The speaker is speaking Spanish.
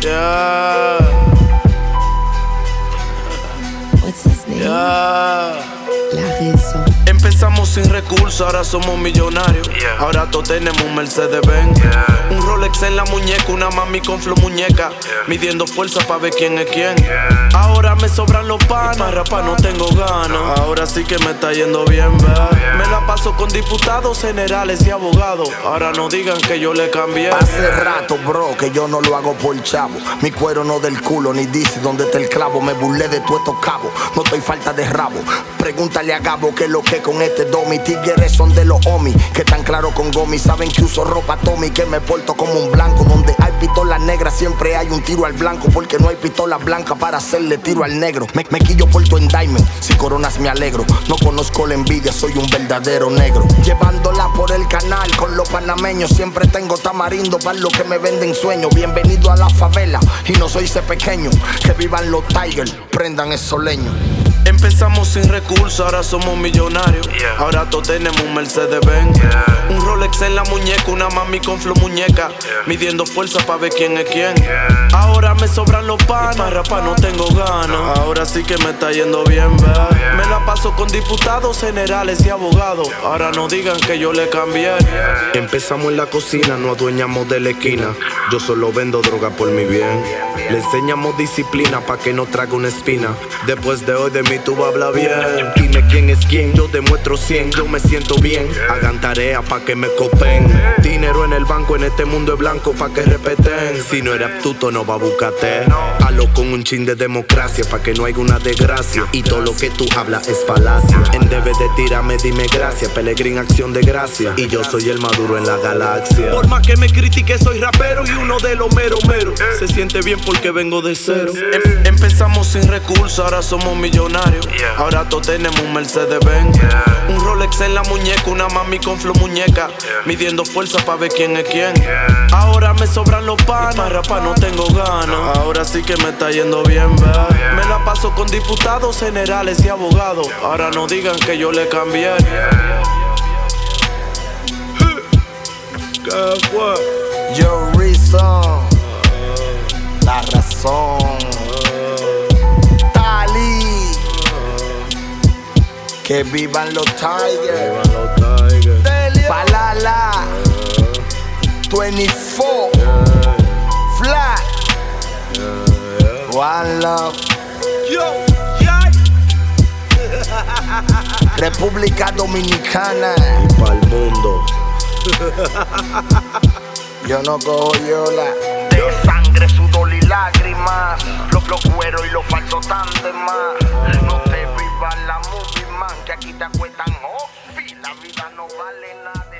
Yeah. What's his name? Yeah. La raison. Empezamos sin recursos, ahora somos millonarios. Ahora todos tenemos un Mercedes-Benz. Un Rolex en la muñeca, una mami con flow muñeca. Midiendo fuerza pa' ver quién es quién. Ahora me sobran los panas, para rapar no tengo ganas. Ahora sí que me está yendo bien, ¿verdad? Me la paso con diputados, generales y abogados. Ahora no digan que yo le cambié. Hace rato, bro, que yo no lo hago por chavo. Mi cuero no del culo, ni dice dónde está el clavo. Me burlé de tu estos cabos, no estoy falta de rabo. Pregúntale a Gabo que lo que con este domi. Tigres son de los homies, que tan claro con gomi. Saben que uso ropa Tommy, que me porto como un blanco. Donde hay pistolas negras siempre hay un tiro al blanco. Porque no hay pistola blanca para hacerle tiro al negro. Me quillo puerto en diamond, si coronas me alegro. No conozco la envidia, soy un verdadero negro. Llevándola por el canal con los panameños. Siempre tengo tamarindo para los que me venden sueños. Bienvenido a la favela y no soy ese pequeño. Que vivan los Tigers, prendan esos leños. Empezamos sin recursos, ahora somos millonarios. Ahora todos tenemos un Mercedes-Benz. Un Rolex en la muñeca, una mami con flow muñeca. Midiendo fuerza pa' ver quién es quién. Ahora me sobran los panas, para rapar no tengo ganas. Ahora sí que me está yendo bien, ¿verdad? Me la paso con diputados, generales y abogados. Ahora no digan que yo le cambié. Empezamos en la cocina, nos adueñamos de la esquina. Yo solo vendo droga por mi bien. Le enseñamos disciplina pa' que no traga una espina. Después de hoy de mí tú hablas bien. Dime quién es quién, yo demuestro 100. Yo me siento bien, hagan tarea pa' que me copen. Dinero en el banco, en este mundo es blanco pa' que respeten. Si no eres aptuto no va a buscarte. Halo con un chin de democracia pa' que no haya una desgracia. Y todo lo que tú hablas es falacia. En debe de tirarme dime gracias. Pelegrín acción de gracia. Y yo soy el maduro en la galaxia. Por más que me critique soy rapero y uno de los mero. Se siente bien porque vengo de cero. Empezamos sin recursos, ahora somos millonarios. Ahora todos tenemos un Mercedes-Benz. Un Rolex en la muñeca, una mami con flow muñeca. Midiendo fuerza pa' ver quién es quién. Ahora me sobran los panas, para rapar no tengo ganas. Ahora sí que me está yendo bien, ¿verdad? Me la paso con diputados, generales y abogados. Ahora no digan que yo le cambié. ¿Qué fue? Yo Reason, la razón. Tali, que vivan los Tigers. Palala, 24, Flat, One Love. República Dominicana y pa'l mundo. Yo no cojo yola. De sangre, sudor y lágrimas. Los cueros y los falsos tan de más. No te vivas la movie man, que aquí te acuestan, oh, la vida no vale nada.